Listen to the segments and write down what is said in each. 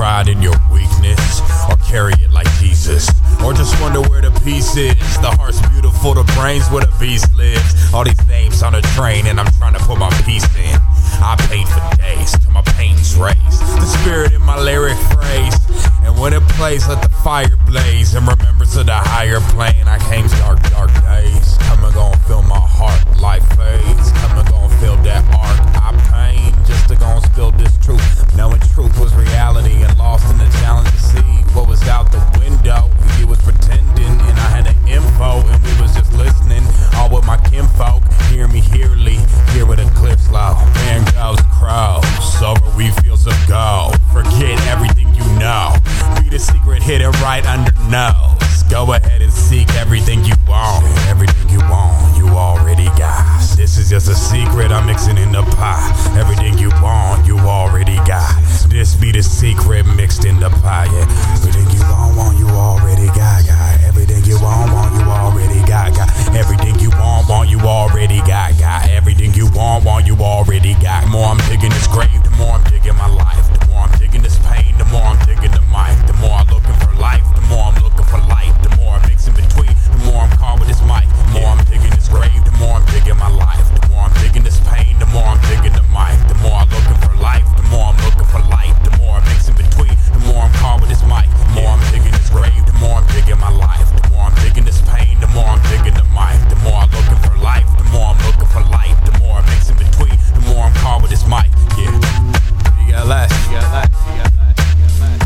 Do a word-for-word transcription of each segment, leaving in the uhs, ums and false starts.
pride in your weakness, or carry it like Jesus, or just wonder where the peace is. The heart's beautiful, the brain's where the beast lives. All these names on a train and I'm trying to put my piece in. I paint for days till my pain's raised. The spirit in my lyric phrase, and when it plays, let the fire blaze. In remembrance of the higher plane, I came dark, dark days. Come and gon' feel my heart, life fades. Come and gon' feel that art I pain, just to gon' spill this truth. Knowing truth was reality and lost in the challenge to see what was out the window. You was pretending and I had the info, and we was just listening, all with my kinfolk. Hear me hearly, hear where the cliff's low. Man goes crows, over we fields of gold. Forget everything you know, be the secret, hit it right under nose. Go ahead and seek everything you want. Everything you want, you already got. This is just a secret I'm mixing in the pie. Everything you want, you already got. This be the secret mixed in the pie, yeah. Everything you want, want, you already got, got. Everything you want, want, you already got, got. Everything you want, want, you already got, got. Everything you want, want, you already got. The more I'm digging this grave, the more I'm digging my life. The more I'm digging this pain, the more I'm digging the mic. The more I'm looking for life, the more I'm looking for light. The more I mix in between, the more I'm caught with this mic. The more I'm digging this grave, the more I'm digging my life. The more I'm digging this pain, the more I'm digging the mic. The more I'm looking for life, the more I'm looking for light. The more I mix in between, the more I'm caught with this mic. The more I'm digging this grave, the more I'm digging my life. The more I'm digging this pain, the more I'm digging the mic. The more I'm looking for life, the more I'm looking for light. The more I mix in between, the more I'm caught with this mic. Yeah. You got less, you got less, you got less, you got less.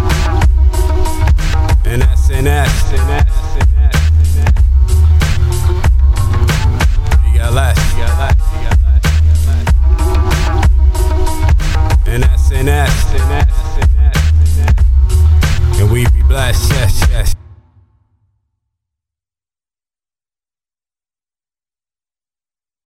And that's and that's and that's and that's and that's. You got less, you got less, you got less, you got less. And that's and that's and that's and that's and that's. And we be blessed, yes, yes.